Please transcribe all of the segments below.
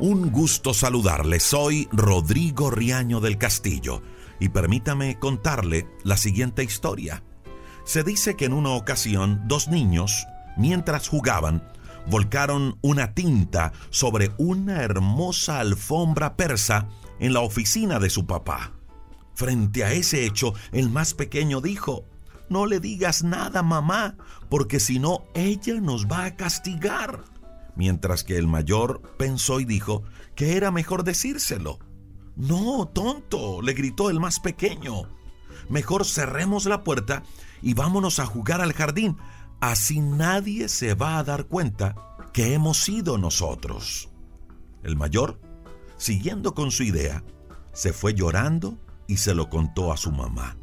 Un gusto saludarle, soy Rodrigo Riaño del Castillo y permítame contarle la siguiente historia. Se dice que en una ocasión dos niños, mientras jugaban, volcaron una tinta sobre una hermosa alfombra persa en la oficina de su papá. Frente a ese hecho, el más pequeño dijo: «No le digas nada, mamá, porque si no, ella nos va a castigar». Mientras que el mayor pensó y dijo que era mejor decírselo. «No, tonto», le gritó el más pequeño. «Mejor cerremos la puerta y vámonos a jugar al jardín. Así nadie se va a dar cuenta que hemos sido nosotros». El mayor, siguiendo con su idea, se fue llorando y se lo contó a su mamá.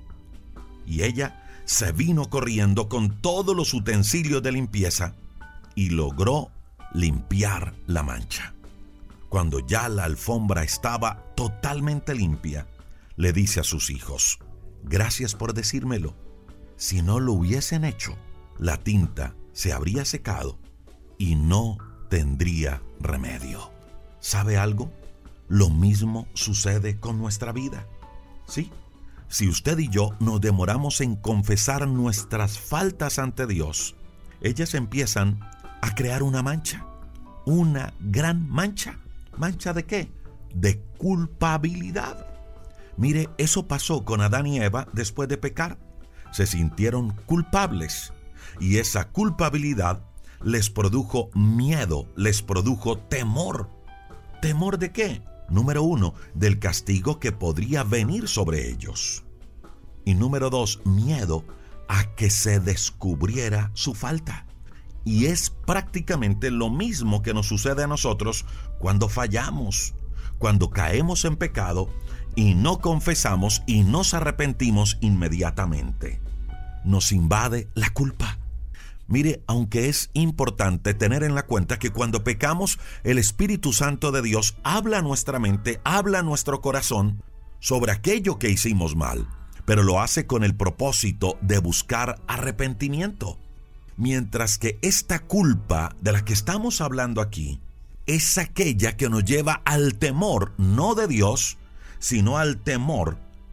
Y ella se vino corriendo con todos los utensilios de limpieza y logró limpiar la mancha. Cuando ya la alfombra estaba totalmente limpia, le dice a sus hijos: «Gracias por decírmelo. Si no lo hubiesen hecho, la tinta se habría secado y no tendría remedio». ¿Sabe algo? Lo mismo sucede con nuestra vida. Sí, si usted y yo nos demoramos en confesar nuestras faltas ante Dios, ellas empiezan a crear una mancha, una gran mancha. ¿Mancha de qué? De culpabilidad. Mire, eso pasó con Adán y Eva después de pecar. Se sintieron culpables y esa culpabilidad les produjo miedo, les produjo temor. ¿Temor de qué? Número 1, del castigo que podría venir sobre ellos. Y número 2, miedo a que se descubriera su falta. Y es prácticamente lo mismo que nos sucede a nosotros cuando fallamos, cuando caemos en pecado y no confesamos y nos arrepentimos inmediatamente. Nos invade la culpa. Mire, aunque es importante tener en la cuenta que cuando pecamos, el Espíritu Santo de Dios habla a nuestra mente, habla a nuestro corazón sobre aquello que hicimos mal, pero lo hace con el propósito de buscar arrepentimiento. Mientras que esta culpa de la que estamos hablando aquí es aquella que nos lleva al temor, no de Dios, sino al temor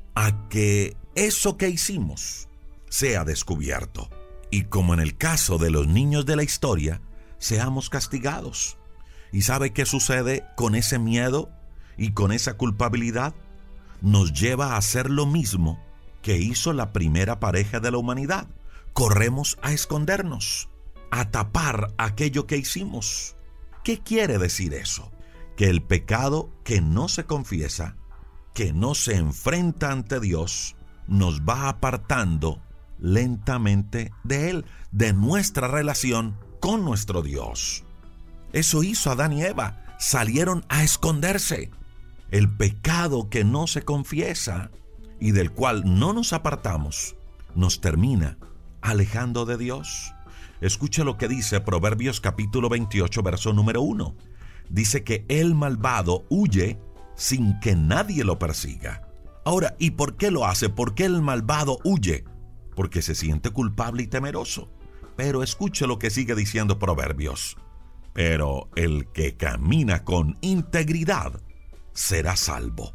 a que eso que hicimos sea descubierto. Y como en el caso de los niños de la historia, seamos castigados. ¿Y sabe qué sucede con ese miedo y con esa culpabilidad? Nos lleva a hacer lo mismo que hizo la primera pareja de la humanidad. Corremos a escondernos, a tapar aquello que hicimos. ¿Qué quiere decir eso? Que el pecado que no se confiesa, que no se enfrenta ante Dios, nos va apartando lentamente de Él, de nuestra relación con nuestro Dios. Eso hizo Adán y Eva, salieron a esconderse. El pecado que no se confiesa y del cual no nos apartamos, nos termina alejando de Dios. Escuche lo que dice Proverbios capítulo 28, verso número 1. Dice que el malvado huye sin que nadie lo persiga. Ahora, ¿y por qué lo hace? ¿Por qué el malvado huye? Porque se siente culpable y temeroso. Pero escuche lo que sigue diciendo Proverbios. Pero el que camina con integridad será salvo.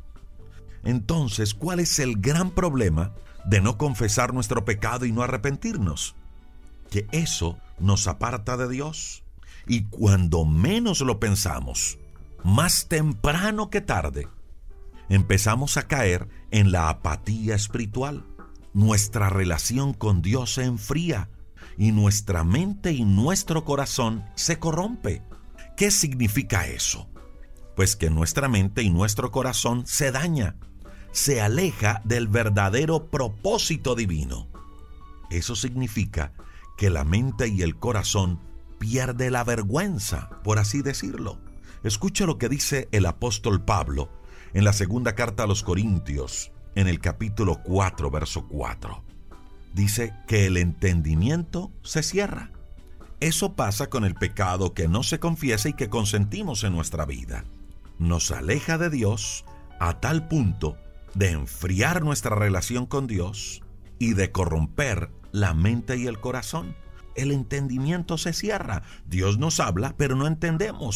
Entonces, ¿cuál es el gran problema de no confesar nuestro pecado y no arrepentirnos? Que eso nos aparta de Dios. Y cuando menos lo pensamos, más temprano que tarde, empezamos a caer en la apatía espiritual. Nuestra relación con Dios se enfría y nuestra mente y nuestro corazón se corrompe. ¿Qué significa eso? Pues que nuestra mente y nuestro corazón se daña, se aleja del verdadero propósito divino. Eso significa que la mente y el corazón pierde la vergüenza, por así decirlo. Escucha lo que dice el apóstol Pablo en la segunda carta a los Corintios, en el capítulo 4, verso 4. Dice que el entendimiento se cierra. Eso pasa con el pecado que no se confiesa y que consentimos en nuestra vida. Nos aleja de Dios a tal punto de enfriar nuestra relación con Dios y de corromper la mente y el corazón. El entendimiento se cierra. Dios nos habla, pero no entendemos.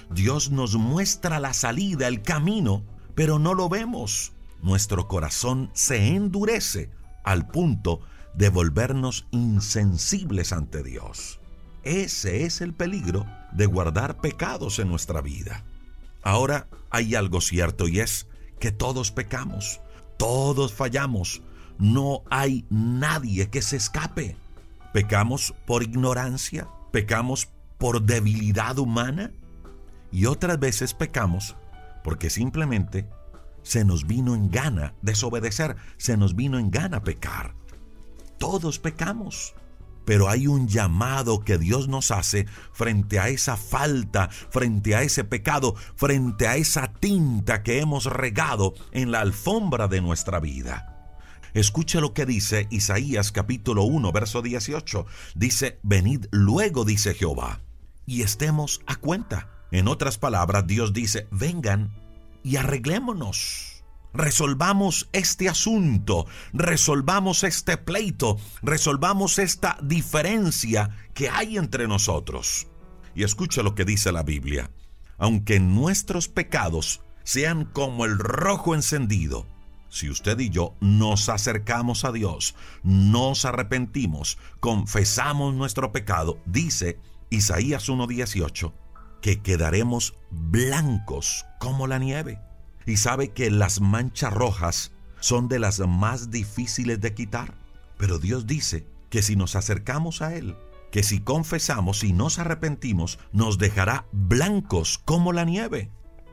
Dios nos muestra la salida, el camino, pero no lo vemos. Nuestro corazón se endurece al punto de volvernos insensibles ante Dios. Ese es el peligro de guardar pecados en nuestra vida. Ahora hay algo cierto, y es que todos pecamos, todos fallamos. No hay nadie que se escape. Pecamos por ignorancia, pecamos por debilidad humana, y otras veces pecamos porque simplemente se nos vino en gana desobedecer, se nos vino en gana pecar. Todos pecamos, pero hay un llamado que Dios nos hace frente a esa falta, frente a ese pecado, frente a esa tinta que hemos regado en la alfombra de nuestra vida. Escuche lo que dice Isaías capítulo 1, verso 18. Dice: venid luego, dice Jehová, y estemos a cuenta. En otras palabras, Dios dice: vengan y arreglémonos. Resolvamos este asunto, resolvamos este pleito, resolvamos esta diferencia que hay entre nosotros. Y escuche lo que dice la Biblia: aunque nuestros pecados sean como el rojo encendido, si usted y yo nos acercamos a Dios, nos arrepentimos, confesamos nuestro pecado, dice Isaías 1:18, que quedaremos blancos como la nieve. Y sabe que las manchas rojas son de las más difíciles de quitar. Pero Dios dice que si nos acercamos a Él, que si confesamos y nos arrepentimos, nos dejará blancos como la nieve.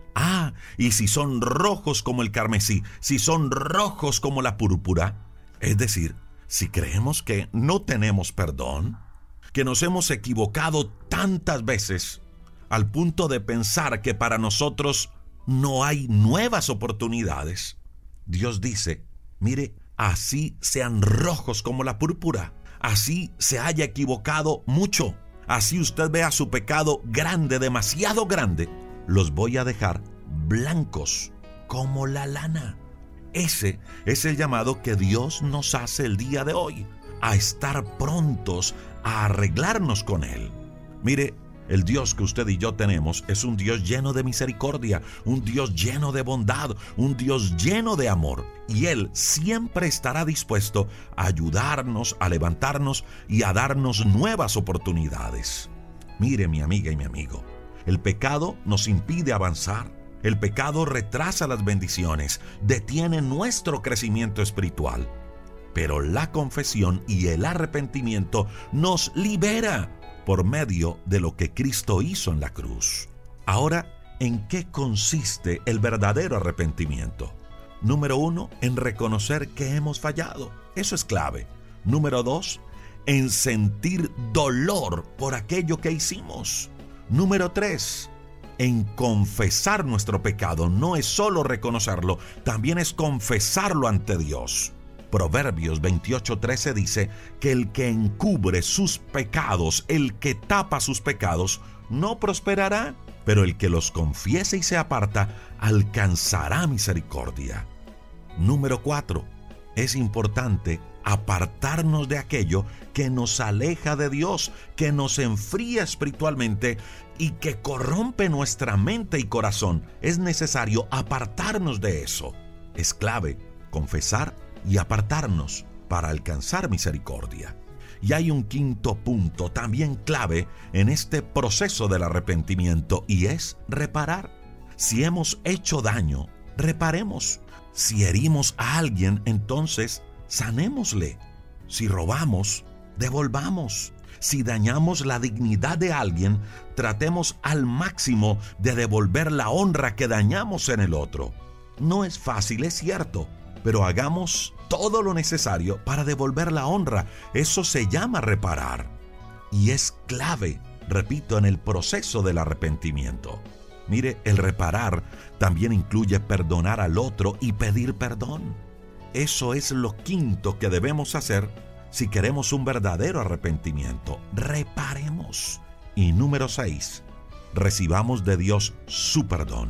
Y si son rojos como el carmesí, si son rojos como la púrpura, es decir, si creemos que no tenemos perdón, que nos hemos equivocado tantas veces al punto de pensar que para nosotros no hay nuevas oportunidades, Dios dice: mire, así sean rojos como la púrpura, así se haya equivocado mucho, así usted vea su pecado grande, demasiado grande, los voy a dejar blancos como la lana. Ese es el llamado que Dios nos hace el día de hoy, a estar prontos a arreglarnos con Él. Mire, el Dios que usted y yo tenemos es un Dios lleno de misericordia, un Dios lleno de bondad, un Dios lleno de amor. Y Él siempre estará dispuesto a ayudarnos, a levantarnos y a darnos nuevas oportunidades. Mire, mi amiga y mi amigo, el pecado nos impide avanzar. El pecado retrasa las bendiciones, detiene nuestro crecimiento espiritual. Pero la confesión y el arrepentimiento nos libera por medio de lo que Cristo hizo en la cruz. Ahora, ¿en qué consiste el verdadero arrepentimiento? Número 1, en reconocer que hemos fallado. Eso es clave. Número 2, en sentir dolor por aquello que hicimos. Número 3, en confesar nuestro pecado. No es solo reconocerlo, también es confesarlo ante Dios. Proverbios 28:13 dice que el que encubre sus pecados, el que tapa sus pecados, no prosperará, pero el que los confiese y se aparta, alcanzará misericordia. Número 4. Es importante apartarnos de aquello que nos aleja de Dios, que nos enfría espiritualmente y que corrompe nuestra mente y corazón. Es necesario apartarnos de eso. Es clave confesar y apartarnos para alcanzar misericordia. Y hay un quinto punto también clave en este proceso del arrepentimiento, y es reparar. Si hemos hecho daño, reparemos. Si herimos a alguien, entonces sanémosle. Si robamos, devolvamos. Si dañamos la dignidad de alguien, tratemos al máximo de devolver la honra que dañamos en el otro. No es fácil, es cierto, pero hagamos todo lo necesario para devolver la honra. Eso se llama reparar. Y es clave, repito, en el proceso del arrepentimiento. Mire, el reparar también incluye perdonar al otro y pedir perdón. Eso es lo quinto que debemos hacer si queremos un verdadero arrepentimiento. Reparemos. Y número 6, recibamos de Dios su perdón.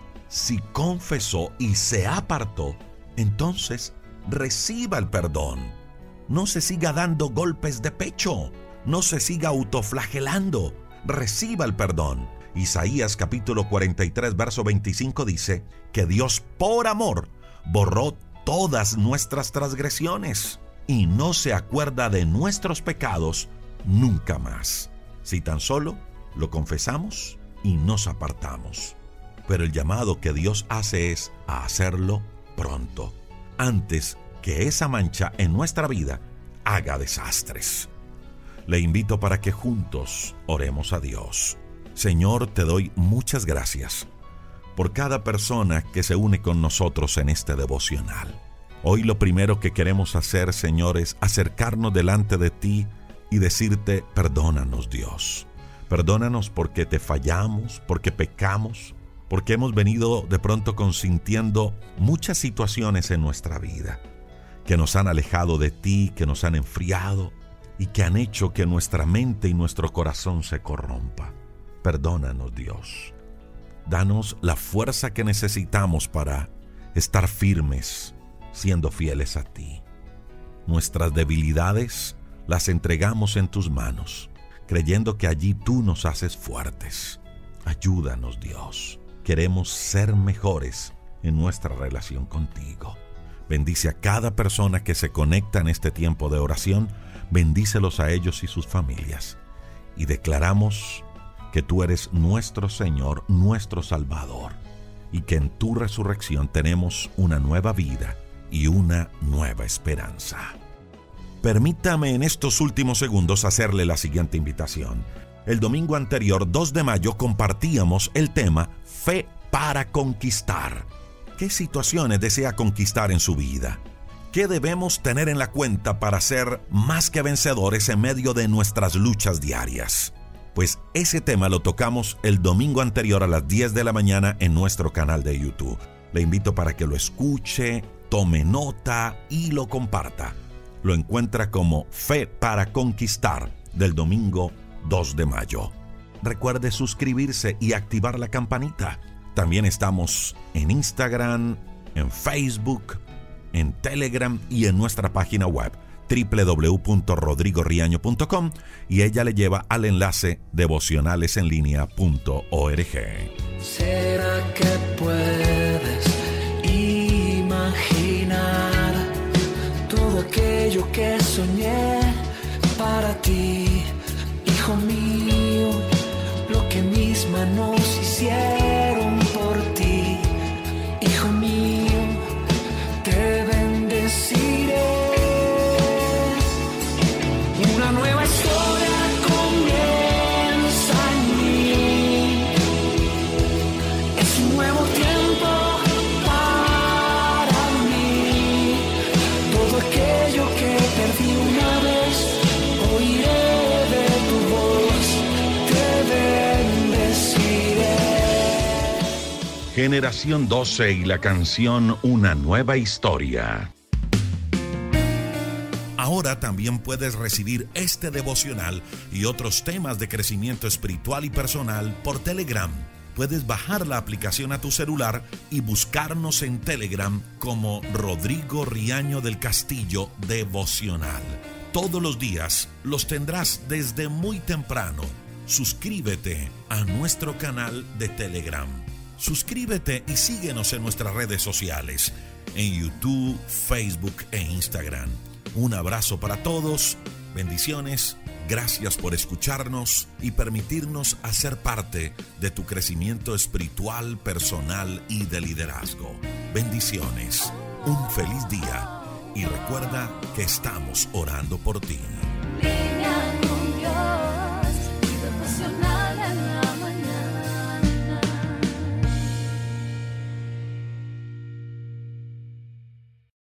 Si confesó y se apartó, entonces reciba el perdón. No se siga dando golpes de pecho, no se siga autoflagelando. Reciba el perdón Isaías capítulo 43, verso 25 dice que Dios por amor borró todas nuestras transgresiones y no se acuerda de nuestros pecados nunca más. Si tan solo lo confesamos y nos apartamos. Pero el llamado que Dios hace es a hacerlo pronto, antes que esa mancha en nuestra vida haga desastres. Le invito para que juntos oremos a Dios. Señor, te doy muchas gracias por cada persona que se une con nosotros en este devocional. Hoy lo primero que queremos hacer, Señor, es acercarnos delante de ti y decirte, perdónanos, Dios. Perdónanos porque te fallamos, porque pecamos, porque hemos venido de pronto consintiendo muchas situaciones en nuestra vida que nos han alejado de ti, que nos han enfriado y que han hecho que nuestra mente y nuestro corazón se corrompa. Perdónanos, Dios. Danos la fuerza que necesitamos para estar firmes, siendo fieles a ti. Nuestras debilidades las entregamos en tus manos, creyendo que allí tú nos haces fuertes. Ayúdanos, Dios. Queremos ser mejores en nuestra relación contigo. Bendice a cada persona que se conecta en este tiempo de oración. Bendícelos a ellos y sus familias. Y declaramos que tú eres nuestro Señor, nuestro Salvador, y que en tu resurrección tenemos una nueva vida y una nueva esperanza. Permítame en estos últimos segundos hacerle la siguiente invitación. El domingo anterior, 2 de mayo, compartíamos el tema Fe para conquistar. ¿Qué situaciones desea conquistar en su vida? ¿Qué debemos tener en la cuenta para ser más que vencedores en medio de nuestras luchas diarias? Pues ese tema lo tocamos el domingo anterior a las 10 de la mañana en nuestro canal de YouTube. Le invito para que lo escuche, tome nota y lo comparta. Lo encuentra como Fe para Conquistar del domingo 2 de mayo. Recuerde suscribirse y activar la campanita. También estamos en Instagram, en Facebook, en Telegram y en nuestra página web www.rodrigoriaño.com, y ella le lleva al enlace devocionalesenlinea.org. ¿Será que puedes imaginar todo aquello que soñé para ti, hijo mío? Lo que mis manos hicieron por ti, hijo mío, te bendeciré. Una nueva historia comienza en mí. Es un nuevo tiempo para mí. Todo aquello que perdí una vez, oiré de tu voz, te bendeciré. Generación 12 y la canción Una Nueva Historia. Ahora también puedes recibir este devocional y otros temas de crecimiento espiritual y personal por Telegram. Puedes bajar la aplicación a tu celular y buscarnos en Telegram como Rodrigo Riaño del Castillo Devocional. Todos los días los tendrás desde muy temprano. Suscríbete a nuestro canal de Telegram. Suscríbete y síguenos en nuestras redes sociales, en YouTube, Facebook e Instagram. Un abrazo para todos, bendiciones, gracias por escucharnos y permitirnos hacer parte de tu crecimiento espiritual, personal y de liderazgo. Bendiciones, un feliz día y recuerda que estamos orando por ti.